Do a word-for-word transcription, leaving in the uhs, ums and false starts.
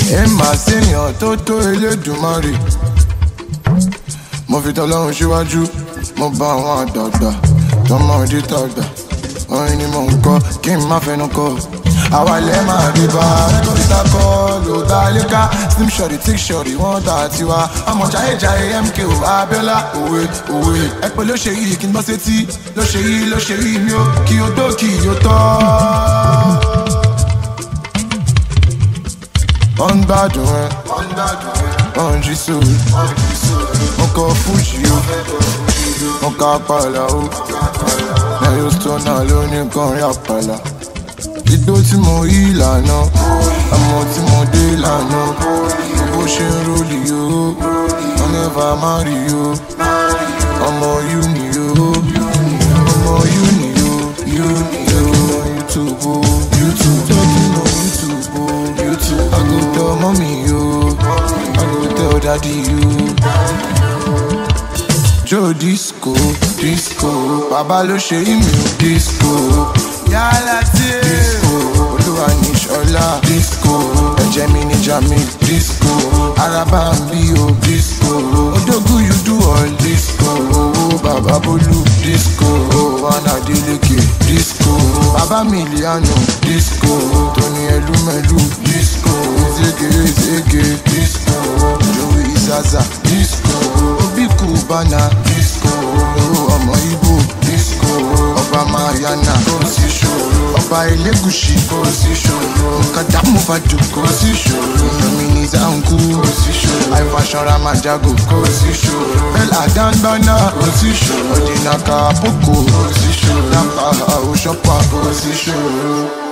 ẹ máa ṣèyàn tó tó Elédùmarè. Mo fi t'Ọlọ́run síwájú, mo bá àwọn àgbààgbà tọmọdé tàgbà. Orin ni mò ń kọ kí n má fẹnu kọ. Àwa ilẹ̀ máa rí bá rẹ́kọ̀dítà kọ́ ló dá léka. Slim shorty thick shorty wọ́n dà tiwa. Ọmọ jayéjayé M K O Abiola òwe òwe. Ẹ pé ló ṣe yìí kí n gbọ́ sétí. Ló ṣe yìí ló ṣe yìí mi ó kí o tó kí o tọ́. Wọ́n ń gbádùn ẹ, wọ́n ń jí sóòrè. Mo kọ fújì o, mo ka àpàlà o. Náírà stone ló ní kan rí àpàlà. Igbó tí mo yí ìlànà, àmọ́ tí mo dé ìlànà. Bó ṣe ń rólì o, wọ́n never marry o. Ọmọ uni o, ọmọ uni o, uni o. YouTube o, YouTube, talking on YouTube o, YouTube. I go tell mommy o, I go tell daddy o. Joe disco, disco, bàbá ló ṣe ìmì o, disco. Yálà tí disco, olúwa ní ṣọlá, disco. Ẹ̀jẹ̀ mi ní Jamil, disco. Araba ń bí o, disco. Odógún you do all disco. Owó bàbá Bólú, disco. Wánà Délékè, disco. Bàbá Miliano, disco. Tony Elumelu, disco. Zege Zege, disco. Joey Zaza, disco. Obi Cubana, disco. Ọmọ Igbo, disco. Ọba Mariana, kò sí ṣòro. Ọba Elégùṣì, kò sí ṣòro. Nkàdá mo fàjò, kò sí ṣòro. Yomini Zanku, kò sí ṣòro. Àìfàṣọ Ramajago, kò sí ṣòro. Bella Danbana, kò sí ṣòro. Ọ̀dìnà Kàpókò, kò sí ṣòro. Lápá Àwòṣọ́pà, kò sí ṣòro.